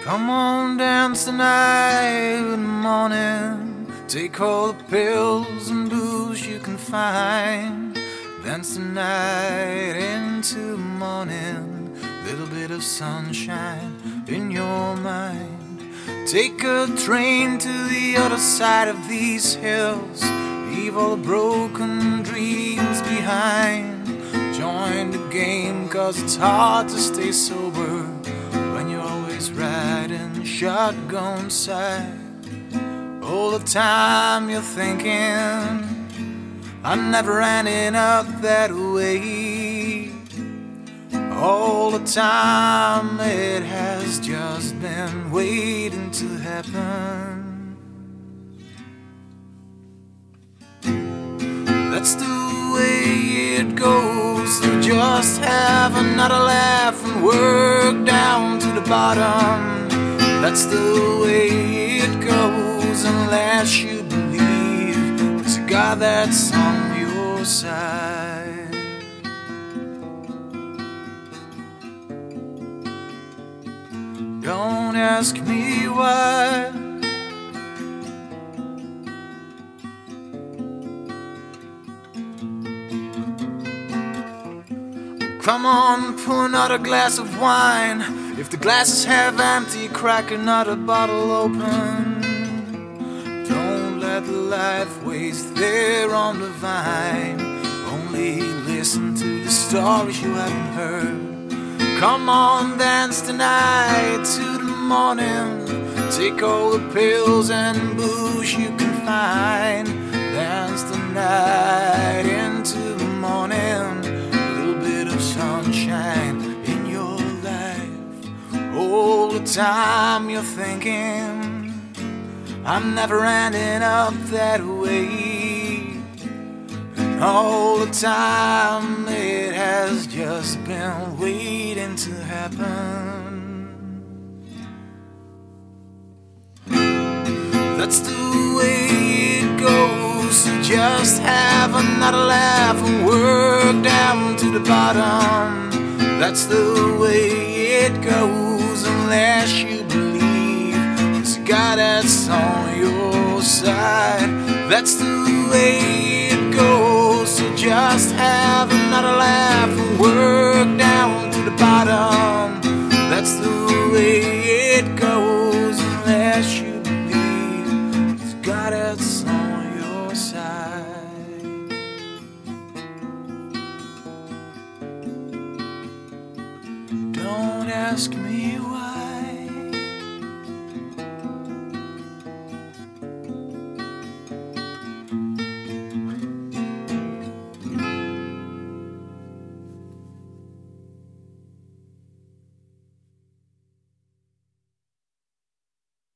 Come on, dance tonight in the morning. Take all the pills and booze you can find. Dance tonight into the morning. Little bit of sunshine in your mind. Take a train to the other side of these hills. Leave all the broken dreams behind. Join the game, 'cause it's hard to stay sober when you're always riding shotgun side. All the time you're thinking, I'm never ending up that way. All the time it has just been waiting to happen. That's the way it goes. So just have another laugh and work down to the bottom. That's the way it goes, unless you believe there's a God that's on your side. Don't ask me why. Come on, pour another glass of wine. If the glass is half empty, crack another bottle open. Don't let the life waste there on the vine. Only listen to the stories you haven't heard. Come on, dance tonight to the morning. Take all the pills and booze you can find. Dance tonight into the morning. Sunshine in your life. All the time you're thinking, I'm never ending up that way. And all the time it has just been waiting to happen. That's the way it goes. So just have another laugh and work down to the bottom. That's the way it goes, unless you believe there's a God that's on your side. That's the way it goes. So just have another laugh and work down to the bottom. That's the way it goes, unless you believe there's a God that's on your side. Don't ask me